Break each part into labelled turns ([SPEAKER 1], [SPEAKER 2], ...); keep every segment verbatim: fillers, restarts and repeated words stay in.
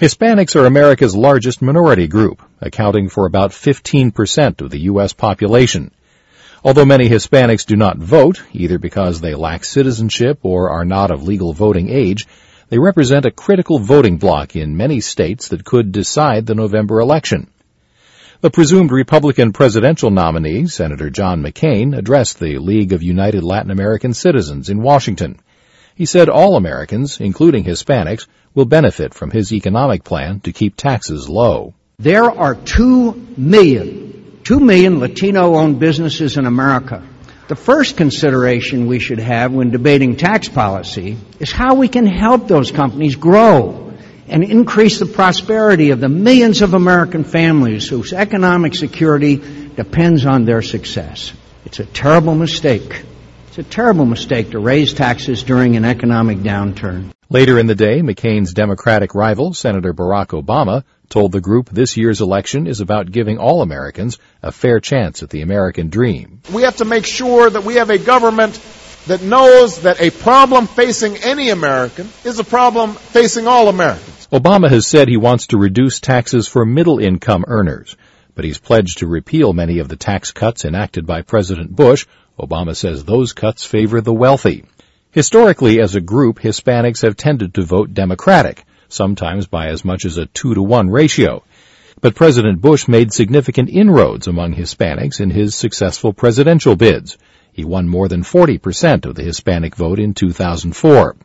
[SPEAKER 1] Hispanics are America's largest minority group, accounting for about fifteen percent of the U S population. Although many Hispanics do not vote, either because they lack citizenship or are not of legal voting age, they represent a critical voting bloc in many states that could decide the November election. The presumed Republican presidential nominee, Senator John McCain, addressed the League of United Latin American Citizens in Washington. He said all Americans, including Hispanics, will benefit from his economic plan to keep taxes low.
[SPEAKER 2] There are two million, two million Latino-owned businesses in America. The first consideration we should have when debating tax policy is how we can help those companies grow and increase the prosperity of the millions of American families whose economic security depends on their success. It's a terrible mistake. It's a terrible mistake to raise taxes during an economic downturn.
[SPEAKER 1] Later in the day, McCain's Democratic rival, Senator Barack Obama, told the group this year's election is about giving all Americans a fair chance at the American dream.
[SPEAKER 3] We have to make sure that we have a government that knows that a problem facing any American is a problem facing all Americans.
[SPEAKER 1] Obama has said he wants to reduce taxes for middle-income earners, but he's pledged to repeal many of the tax cuts enacted by President Bush. Obama says those cuts favor the wealthy. Historically, as a group, Hispanics have tended to vote Democratic, sometimes by as much as a two to one ratio. But President Bush made significant inroads among Hispanics in his successful presidential bids. He won more than forty percent of the Hispanic vote in two thousand four.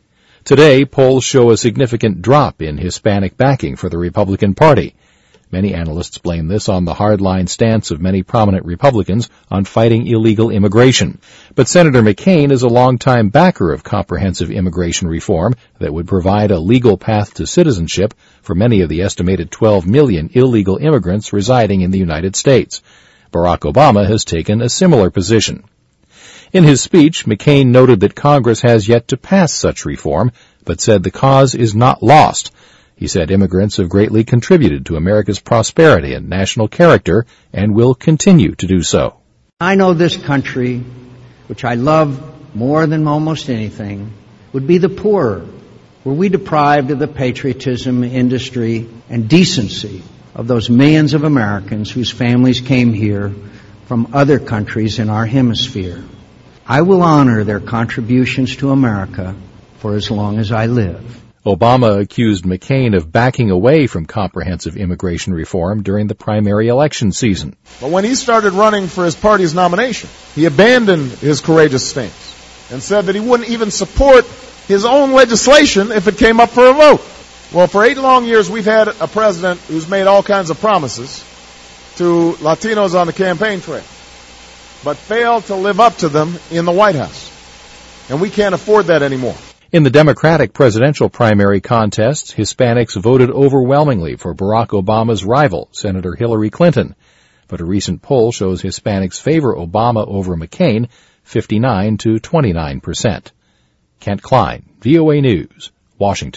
[SPEAKER 1] Today, polls show a significant drop in Hispanic backing for the Republican Party. Many analysts blame this on the hardline stance of many prominent Republicans on fighting illegal immigration. But Senator McCain is a longtime backer of comprehensive immigration reform that would provide a legal path to citizenship for many of the estimated twelve million illegal immigrants residing in the United States. Barack Obama has taken a similar position. In his speech, McCain noted that Congress has yet to pass such reform, but said the cause is not lost. He said immigrants have greatly contributed to America's prosperity and national character and will continue to do so.
[SPEAKER 2] I know this country, which I love more than almost anything, would be the poorer were we deprived of the patriotism, industry, and decency of those millions of Americans whose families came here from other countries in our hemisphere. I will honor their contributions to America for as long as I live.
[SPEAKER 1] Obama accused McCain of backing away from comprehensive immigration reform during the primary election season.
[SPEAKER 3] But when he started running for his party's nomination, he abandoned his courageous stance and said that he wouldn't even support his own legislation if it came up for a vote. Well, for eight long years, we've had a president who's made all kinds of promises to Latinos on the campaign trail, but failed to live up to them in the White House. And we can't afford that anymore.
[SPEAKER 1] In the Democratic presidential primary contests, Hispanics voted overwhelmingly for Barack Obama's rival, Senator Hillary Clinton. But a recent poll shows Hispanics favor Obama over McCain, fifty-nine to twenty-nine percent. Kent Klein, V O A News, Washington.